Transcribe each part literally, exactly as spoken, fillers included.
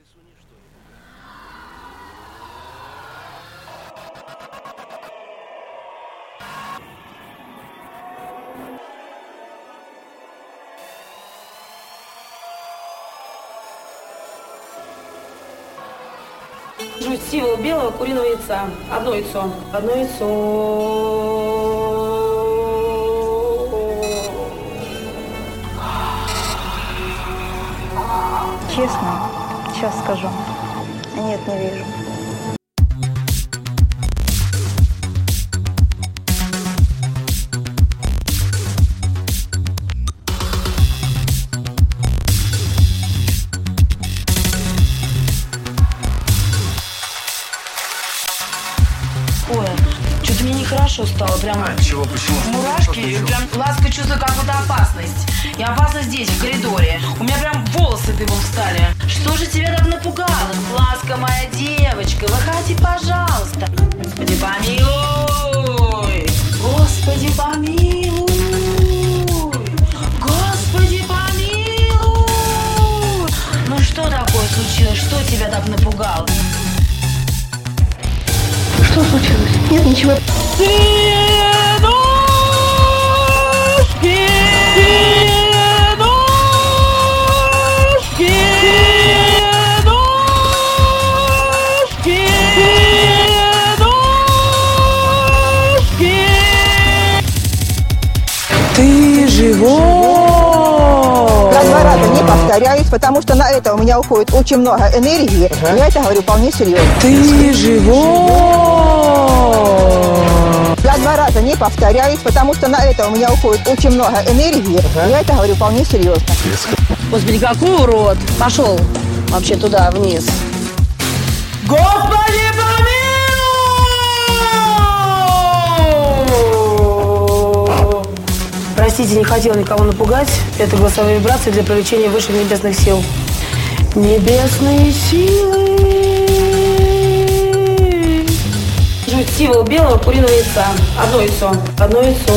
Жуть сивого белого куриного яйца. Одно яйцо. Одно яйцо. Честно, сейчас скажу. Нет, не вижу. Ой, что-то мне нехорошо стало, прям. А, чего, почему? Мурашки, и прям ласка, чувствую какую-то опасность. И опасность здесь, в коридоре. У меня прям волосы дыбом встали. Что же тебя так напугало? Ласка, моя девочка, выходи, пожалуйста. Господи, помилуй. Господи, помилуй. Господи, помилуй. Ну что такое случилось? Что тебя так напугало? Что случилось? Нет, ничего. Ты живой! Я два раза не повторяюсь, потому что на это у меня уходит очень много энергии. Ага. Я это говорю вполне серьезно. Ты живой! Я два раза не повторяюсь, потому что на это у меня уходит очень много энергии. Ага. Я это говорю вполне серьезно. Господи, какой урод! Пошел вообще туда, вниз. Господи, помилуй! Простите, не хотела никого напугать. Это голосовые вибрации для привлечения высших небесных сил. Небесные силы. Жуть сивого белого куриного яйца. Одно яйцо. Одно яйцо.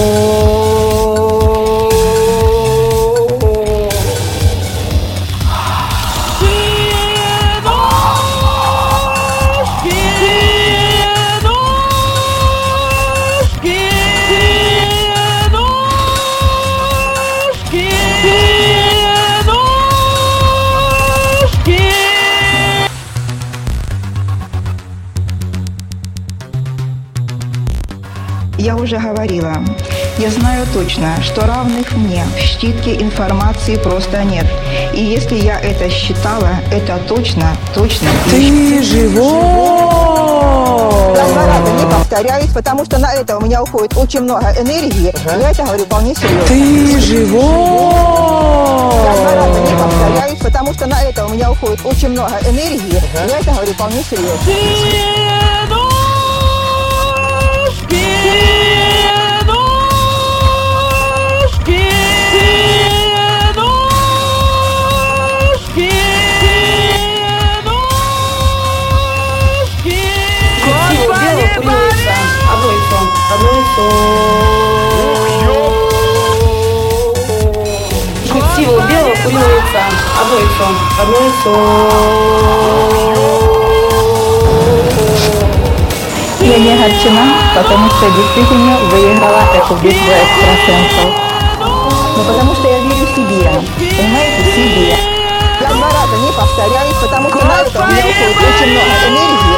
Я уже говорила, я знаю точно, что равных мне в щитке информации просто нет. И если я это считала, это точно, точно. Ты живой! Я два раза не повторяюсь, потому что на это у меня уходит очень много энергии. Ага. Я это говорю вполне серьезно. Ты живой! Я два раза не повторяюсь, потому что на это у меня уходит очень много энергии. Ага. Я это говорю вполне серьезно. Одно яйцо. Одно яйцо. Жуть сивого белого куриного яйца. Одно яйцо. Одно яйцо. Я не огорчена, потому что действительно выиграла эту битву экстрасенсов. Ну потому что я верю себе. Понимаете, себе. Я два раза не повторяюсь, потому что на это у меня уходит очень много энергии.